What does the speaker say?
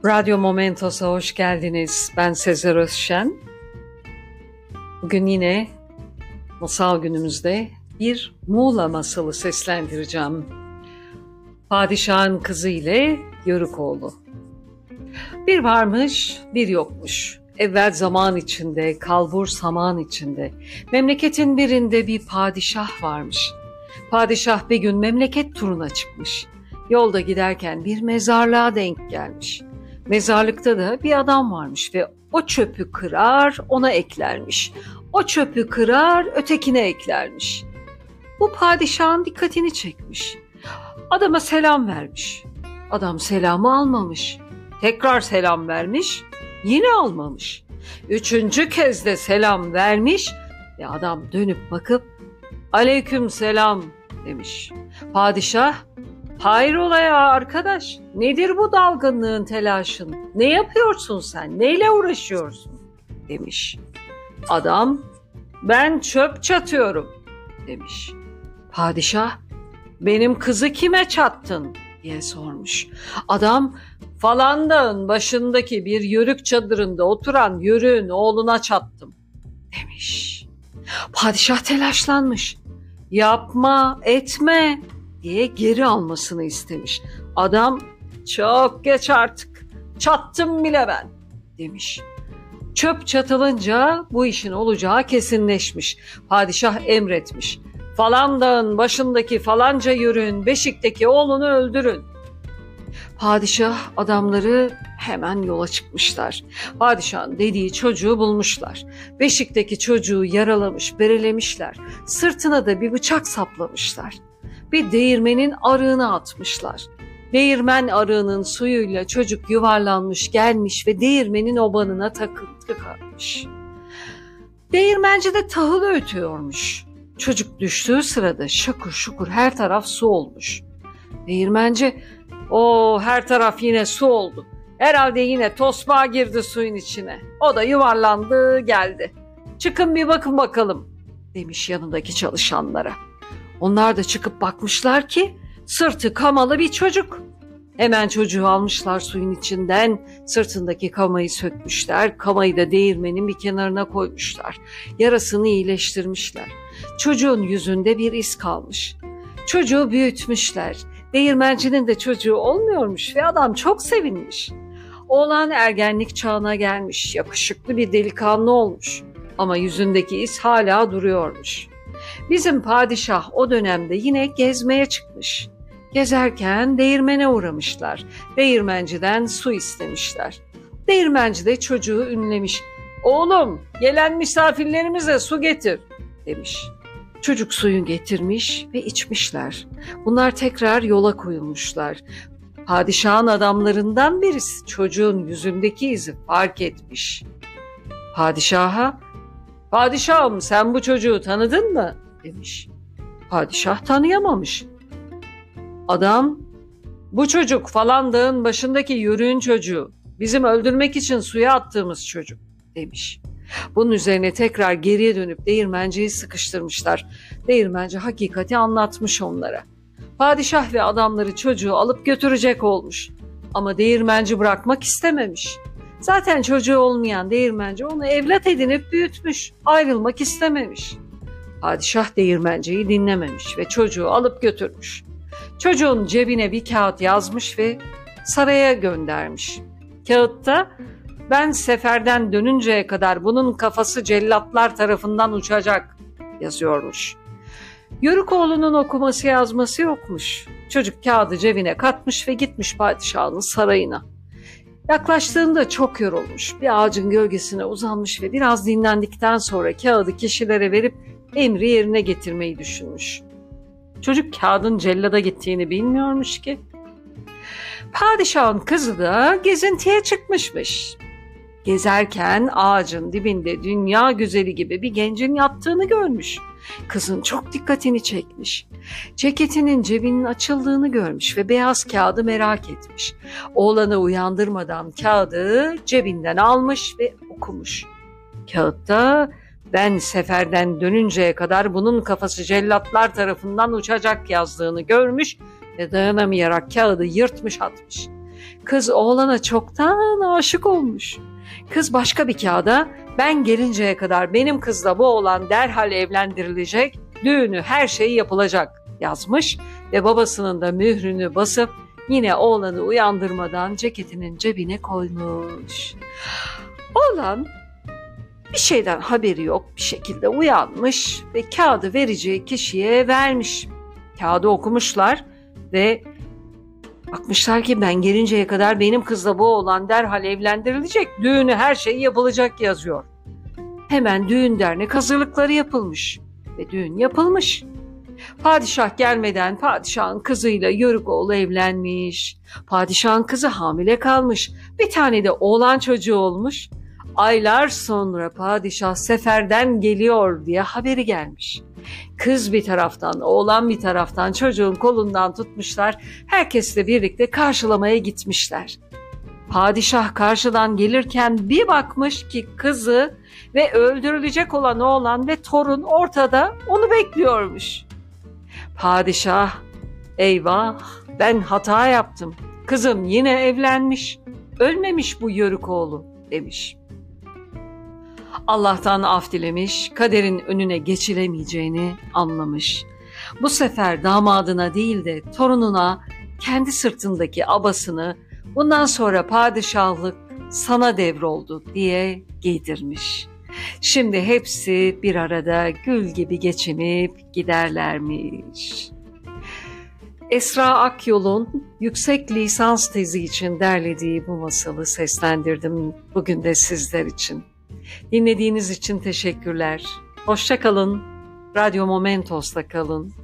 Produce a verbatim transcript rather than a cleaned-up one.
Radyo Momentos'a hoş geldiniz. Ben Sezer Özşen. Bugün yine masal günümüzde bir Muğla masalı seslendireceğim. Padişahın kızı ile Yörükoğlu. Bir varmış, bir yokmuş. Evvel zaman içinde, kalbur saman içinde. Memleketin birinde bir padişah varmış. Padişah bir gün memleket turuna çıkmış. Yolda giderken bir mezarlığa denk gelmiş. Mezarlıkta da bir adam varmış ve o çöpü kırar ona eklermiş. O çöpü kırar ötekine eklermiş. Bu padişahın dikkatini çekmiş. Adama selam vermiş. Adam selamı almamış. Tekrar selam vermiş. Yine almamış. Üçüncü kez de selam vermiş ve adam dönüp bakıp "Aleyküm selam" demiş. Padişah, "Hayrola ya arkadaş, nedir bu dalgınlığın, telaşın? Ne yapıyorsun sen, neyle uğraşıyorsun?" demiş. Adam, "Ben çöp çatıyorum" demiş. Padişah, "Benim kızı kime çattın?" diye sormuş. Adam, "Falan dağın başındaki bir yörük çadırında oturan yörüğün oğluna çattım" demiş. Padişah telaşlanmış. "Yapma, etme" diye geri almasını istemiş. Adam, "Çok geç artık, çattım bile ben" demiş. Çöp çatılınca bu işin olacağı kesinleşmiş. Padişah emretmiş. "Falan dağın başındaki falanca yörüğün beşikteki oğlunu öldürün." Padişah adamları hemen yola çıkmışlar. Padişahın dediği çocuğu bulmuşlar. Beşikteki çocuğu yaralamış, berelemişler. Sırtına da bir bıçak saplamışlar. Bir değirmenin arığına atmışlar. Değirmen arığının suyuyla çocuk yuvarlanmış gelmiş ve değirmenin obanına takıntı kalmış. Değirmenci de tahıl öğütüyormuş. Çocuk düştüğü sırada şakur şukur her taraf su olmuş. Değirmenci, "O her taraf yine su oldu. Herhalde yine tosbağa girdi suyun içine. O da yuvarlandı geldi. Çıkın bir bakın bakalım" demiş yanındaki çalışanlara. Onlar da çıkıp bakmışlar ki sırtı kamalı bir çocuk. Hemen çocuğu almışlar suyun içinden, sırtındaki kamayı sökmüşler, kamayı da değirmenin bir kenarına koymuşlar. Yarasını iyileştirmişler. Çocuğun yüzünde bir iz kalmış. Çocuğu büyütmüşler. Değirmencinin de çocuğu olmuyormuş ve adam çok sevinmiş. Oğlan ergenlik çağına gelmiş, yakışıklı bir delikanlı olmuş. Ama yüzündeki iz hala duruyormuş. Bizim padişah o dönemde yine gezmeye çıkmış. Gezerken değirmene uğramışlar. Değirmenciden su istemişler. Değirmenci de çocuğu ünlemiş. "Oğlum, gelen misafirlerimize su getir" demiş. Çocuk suyu getirmiş ve içmişler. Bunlar tekrar yola koyulmuşlar. Padişahın adamlarından birisi çocuğun yüzündeki izi fark etmiş. Padişaha, "Padişahım, sen bu çocuğu tanıdın mı?" demiş. Padişah tanıyamamış. Adam, "Bu çocuk falan dağın başındaki yörüğün çocuğu. Bizim öldürmek için suya attığımız çocuk" demiş. Bunun üzerine tekrar geriye dönüp değirmenciyi sıkıştırmışlar. Değirmenci hakikati anlatmış onlara. Padişah ve adamları çocuğu alıp götürecek olmuş. Ama değirmenci bırakmak istememiş. Zaten çocuğu olmayan değirmenci onu evlat edinip büyütmüş. Ayrılmak istememiş. Padişah değirmenciyi dinlememiş ve çocuğu alıp götürmüş. Çocuğun cebine bir kağıt yazmış ve saraya göndermiş. Kağıtta, "Ben seferden dönünceye kadar bunun kafası cellatlar tarafından uçacak" yazıyormuş. Yörükoğlu'nun okuması yazması yokmuş. Çocuk kağıdı cebine katmış ve gitmiş padişahın sarayına. Yaklaştığında çok yorulmuş. Bir ağacın gölgesine uzanmış ve biraz dinlendikten sonra kağıdı kişilere verip emri yerine getirmeyi düşünmüş. Çocuk kağıdın cellada gittiğini bilmiyormuş ki. Padişahın kızı da gezintiye çıkmışmış. Gezerken ağacın dibinde dünya güzeli gibi bir gencin yattığını görmüş. Kızın çok dikkatini çekmiş. Ceketinin cebinin açıldığını görmüş ve beyaz kağıdı merak etmiş. Oğlanı uyandırmadan kağıdı cebinden almış ve okumuş. Kağıtta, "Ben seferden dönünceye kadar bunun kafası cellatlar tarafından uçacak" yazdığını görmüş ve dayanamayarak kağıdı yırtmış atmış. Kız oğlana çoktan aşık olmuş. Kız başka bir kağıda ben gelinceye kadar benim kızla bu oğlan derhal evlendirilecek, düğünü her şeyi yapılacak yazmış ve babasının da mührünü basıp yine oğlanı uyandırmadan ceketinin cebine koymuş. Oğlan bir şeyden haberi yok bir şekilde uyanmış ve kağıdı vereceği kişiye vermiş. Kağıdı okumuşlar ve bakmışlar ki ben gelinceye kadar benim kızla bu oğlan derhal evlendirilecek, düğünü her şey yapılacak yazıyor. Hemen düğün dernek hazırlıkları yapılmış ve düğün yapılmış. Padişah gelmeden padişahın kızıyla Yörükoğlu evlenmiş. Padişahın kızı hamile kalmış. Bir tane de oğlan çocuğu olmuş. Aylar sonra padişah seferden geliyor diye haberi gelmiş. Kız bir taraftan, oğlan bir taraftan çocuğun kolundan tutmuşlar. Herkesle birlikte karşılamaya gitmişler. Padişah karşıdan gelirken bir bakmış ki kızı ve öldürülecek olan oğlan ve torun ortada onu bekliyormuş. Padişah, eyvah ben hata yaptım. Kızım yine evlenmiş, ölmemiş bu Yörükoğlu demiş. Allah'tan af dilemiş, kaderin önüne geçilemeyeceğini anlamış. Bu sefer damadına değil de torununa kendi sırtındaki abasını bundan sonra padişahlık sana devroldu diye giydirmiş. Şimdi hepsi bir arada gül gibi geçinip giderlermiş. Esra Akyol'un yüksek lisans tezi için derlediği bu masalı seslendirdim bugün de sizler için. Dinlediğiniz için teşekkürler. Hoşça kalın. Radyo Momentos'ta kalın.